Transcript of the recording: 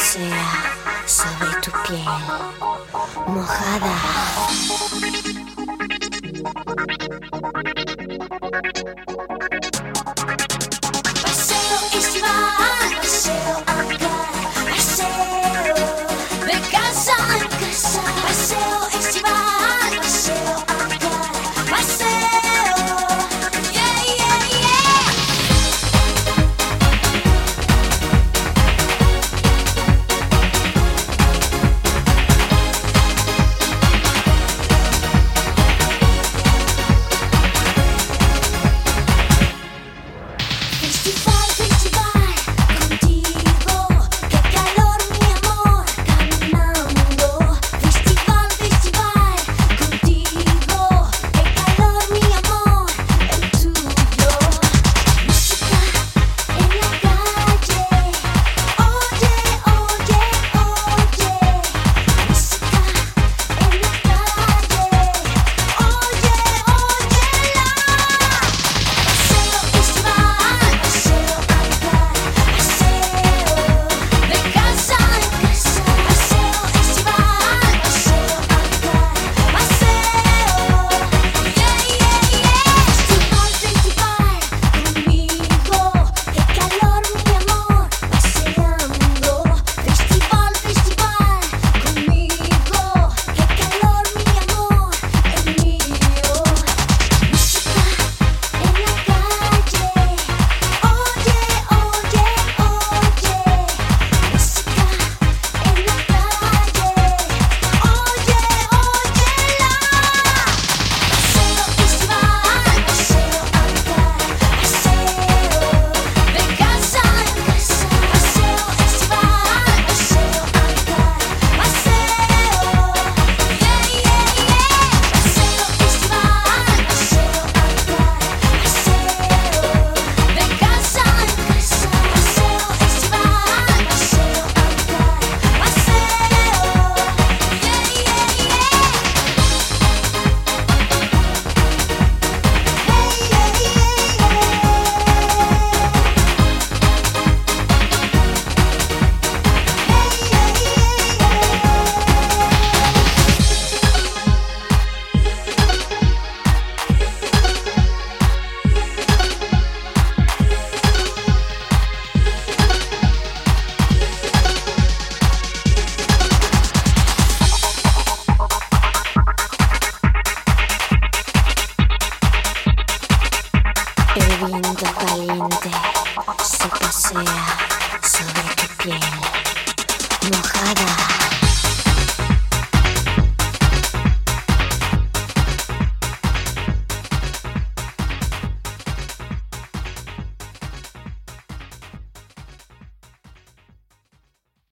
pasea sobre tu piel mojada. Paseo estival, paseo acá, paseo de casa en casa. Paseo estival, paseo acá, paseo, yeah, yeah, yeah. Festival, festival, contigo, qué calor mi amor, caminando. Festival, festival, contigo, qué calor mi amor, el tuyo. Música en la calle, oye, oye, oye. Música en la calle, oye, óyela. Paseo estival, paseo acá, paseo de casa en casa. Paseo estival, paseo acá, paseo, yeah, yeah, yeah. Festival, festival, conmigo, qué calor mi amor, paseando. Festival, festival, conmigo, qué calor mi amor, el mío. Música en la calle, oye, oye, oye. Música en la calle, oye, óyela. Paseo estival, paseo acá, paseo de casa en casa. Paseo estival, paseo acá, paseo, yeah, yeah, yeah. Paseo estival, paseo acá, paseo de casa en casa. Paseo estival, paseo acá, paseo, yeah, yeah, yeah. El viento caliente se pasea sobre tu piel mojada.